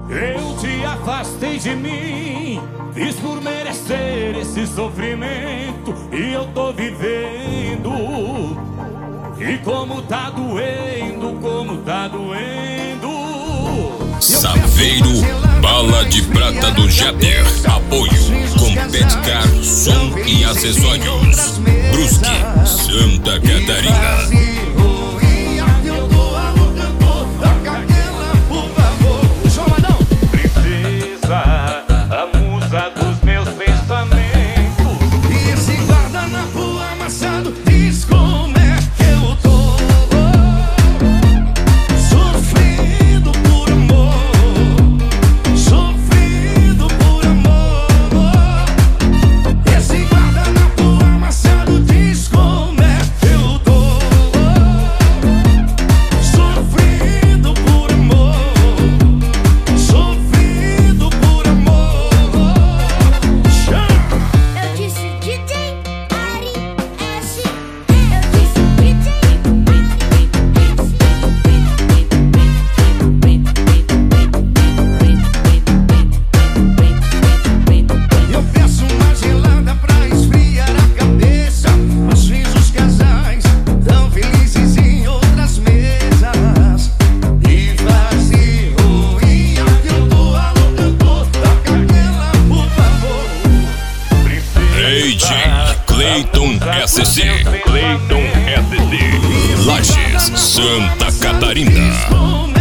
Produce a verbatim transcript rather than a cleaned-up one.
Eu te afastei de mim, fiz por merecer esse sofrimento, e eu tô vivendo. E como tá doendo, como tá doendo. Saveiro, bala de prata do Jader. Apoio Competcar, som e acessórios. Brusque, Santa Catarina. Cleiton S C, Cleiton S C, Lages, Santa Catarina.